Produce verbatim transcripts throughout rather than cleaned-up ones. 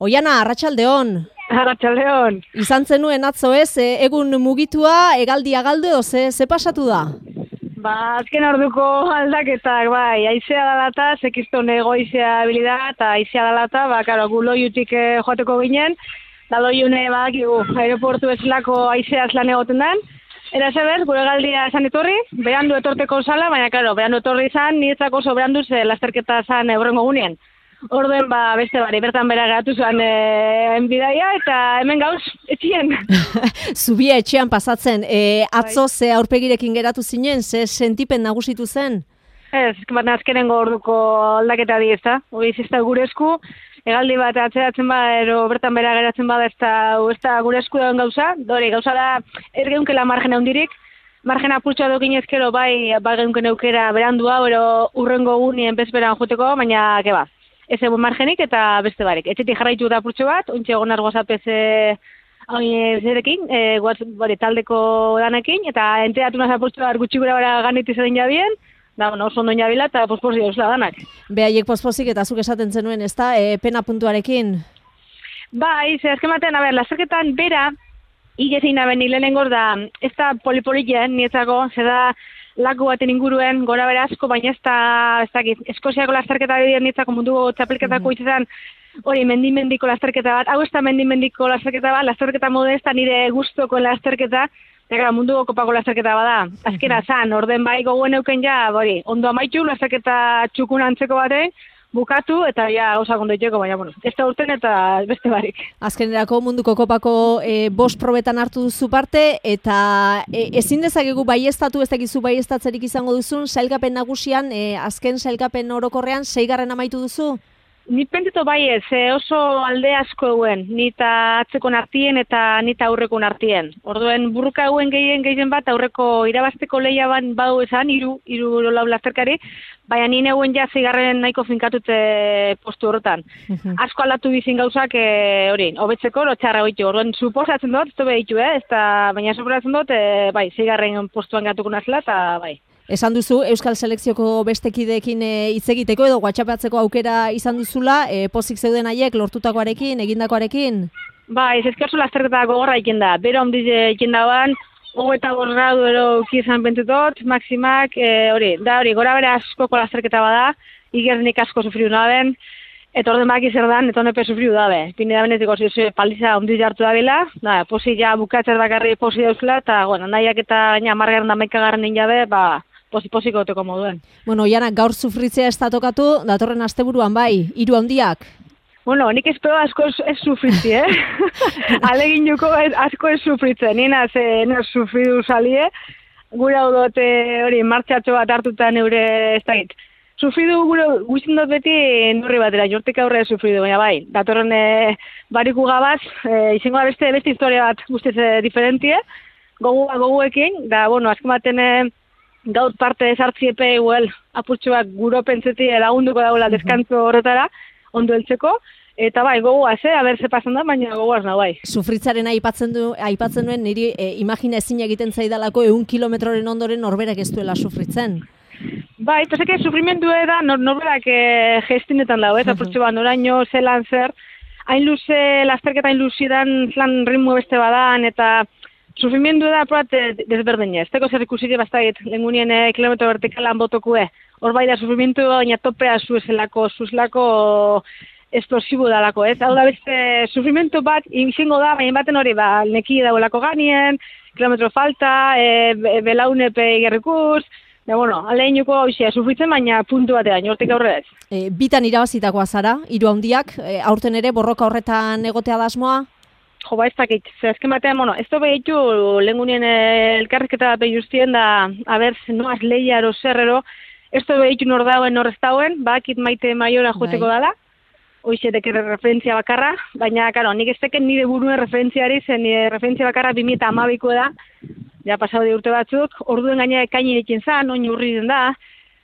Oiana, arratsaldeon. Arratsaldeon. Izan zenuen atzo ez, e, egun mugitua, egaldia galdu edo ze, ze pasatu da? Ba, azken orduko aldaketak, bai, aizea dalata, sekizton egoizea bilida, eta aizea dalata, ba, karo, gu loiutik eh, joateko ginen, da loiune, ba, kigu, aeroportu bezalako aizeaz lan egoten den, era zeber, gure galdia esan etorri, berandu etorteko zala, baina, karo, berandu etorri izan, niretzako oso berandu ze lasterketa zan eurrengo gunean. Orduen, ba, beste bari, bertan bera geratu zuen e, enbidaia, eta hemen gauz, etxien. Zubia etxean pasatzen, e, atzo ze aurpegirekin geratu zinen, ze sentipen nagusitu zen? Ez, bat azkenengo orduko aldaketa di, ez da? Hori ez da gure esku, egaldi bat atzeratzen bada, ero bertan bera geratzen bada, ez da, ez da gure esku dagoen gauza, dori, gauza da, ez geunkela margen handirik, margen apurtxoa dokin ezkero, bai, bai geunken eukera berandua, ero urrengo gunien bezberan joteko, baina, keba. Ez egun margenik eta beste barik. Etxetik jarraitu da apurtxo bat, ontsi egon argoaz apez e, zerekin, e, guaz, bari, taldeko danekin, eta enteatu naz apurtxo bat gutxi gura bara ganit izan jabien, da, bueno, oso ondo inabila eta posposi dauzla danak. Behaiek posposik eta zuk esaten zenuen, ez da, e, pena puntuarekin? Bai, ze azken batean, a ber, lasterketan bera, igezin abeni lehenengor da, ez da polipolien, nietzako, ze da, laku baten inguruen, gora bera asko, baina ez da, ez dakit, Eskoziako lasterketa dira nietzako munduko txapelketako mm-hmm. izan, hori, mendimendiko lasterketa bat, hau ez da mendimendiko lasterketa bat, lasterketa modu ez da nire gustoko lasterketa, eta munduko kopako lasterketa bada. Azkera zan, orden bai gogoen euken ja, hori, ondo amaitu, lasterketa txukun antzeko batean, bukatu eta ja gauza kondoiteko, baina, bueno, ez da urten eta beste barik. Azkenerako munduko kopako e, bost probetan hartu duzu parte, eta e, ezin dezakegu baiestatu, ez dakizu baiestatzerik izango duzun, sailkapen nagusian, e, azken sailkapen orokorrean, seigarren amaitu duzu? Ni pentito bai ez, oso alde asko euen, nita atzekon artien eta nita aurrekon artien. Orduen burruka euen gehien gehien bat aurreko irabazteko leia ban badu esan, iru, iru lau lasterkari, baina nien euen ja zigarren nahiko finkatute postu horretan. Asko aldatu bizin gauzak hori, e, hobetzeko, lotxarra hoitu. Orduen suposatzen dut, ez tobe ditu, eh? Ez da, baina suposatzen dut, e, bai, zigarren postuan gatuko nazela eta bai. Esan duzu, Euskal Selekzioko bestekideekin hitz e, egiteko edo whatsappatzeko aukera izan duzula, e, pozik zeuden haiek lortutakoarekin, egindakoarekin? Ba, ez ezkerzu lasterketa gogorra iken da. Bero ondiz iken dagoan, hogeita bost gradu ero ukizan pentetot, maximak, hori, e, da hori, gora bere askoko lasterketa bada, igernik asko sufriu naben, eta orden baki zer dan, eta honepe sufriu dabe. Pini da benetiko zizu, paliza ondiz jartu da bila, da, posi ja bukatzer bakarri posi dauzela, eta, bueno, nahiak eta margarren da maikagarren injabe, ba, posi-posiko oteko moduen. Bueno, Oiana, gaur sufritzea ez da tokatu, datorren asteburuan bai, hiru handiak? Bueno, nik espero asko ez, ez sufritzi, eh? Alegin juko asko ez sufritzen, nina ze nena sufridu salie, gure hau dote hori martxatxo bat hartuta neure ez da hit. Sufridu gure guztin dut beti norri batera, jortik aurre sufridu, baina bai, datorren e, bariku gabaz, e, izango da beste, beste historia bat guztiz e, diferentie, gogu, goguekin, da, bueno, azken baten e, gaut parte desartziepe igual apurtxoak guro pentseti lagunduko dagoela deskantzo horretara, ondo heltzeko, eta bai, gogoaz, eh, aber ze pasan da, baina gogoaz na bai. Sufritzaren aipatzen du, aipatzen duen niri e, imagina ezin egiten zaidalako ehun kilometroren ondoren norberak ez duela sufritzen. Bai, toseke sufrimendu da nor, norberak e, gestinetan dago, eta apurtxo bat noraino zelan zer, hain luze, lasterketa hain luzidan, lan ritmo beste badan, eta sufrimendu da apurat desberdine. Ez teko zer ikusire bastait, lengunien e, kilometro vertikalan botokue. Hor bai da sufrimendu baina topea zuezelako, zuzlako esplosibu dalako, ez? Hau da beste sufrimendu bat, izango da, baina baten hori, ba, neki dagoelako ganien, kilometro falta, e, belaunepe igerrikuz, da, bueno, aleinuko hoxia, sufritzen, baina puntu batean, hortik aurre ez. E, bitan irabazitakoa zara, hiru handiak, e, aurten ere borroka horretan egotea da asmoa? Jo, ba, ez dakit, ze azken batean, bueno, ez dobe ditu lehengunien elkarrizketa bat behiztien da, haber, noaz lehia ero zerrero, ez dobe ditu nor dauen, nor ez dauen, bakit maite maiora joteko dala, hoizetek referentzia bakarra, baina, karo, nik ez teken nire buruen referentziari, zen nire referentzia bakarra bi mila hamabiko da, ja pasau de urte batzuk, orduen gaina ekaini ekin zan, oin urri den da,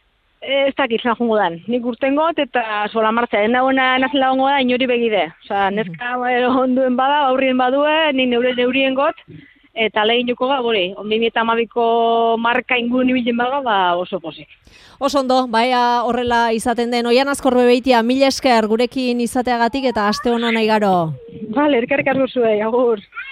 ez dakit zan jungo dan. Nik urtengot eta sola martza. Den dagoena nazela hongo da inori begide. Osa, neska onduen bada, aurrien badue, nik neure neurien got, eta alegin joko ga, bori, bi mila hamabiko marka ingurun ibiltzen baga, ba oso pozik. Oso ondo, baia horrela izaten den, Oian Azkorbe Beitia, mila esker gurekin izateagatik eta aste ono nahi garo. Vale, erkarrik asko zuei, agur.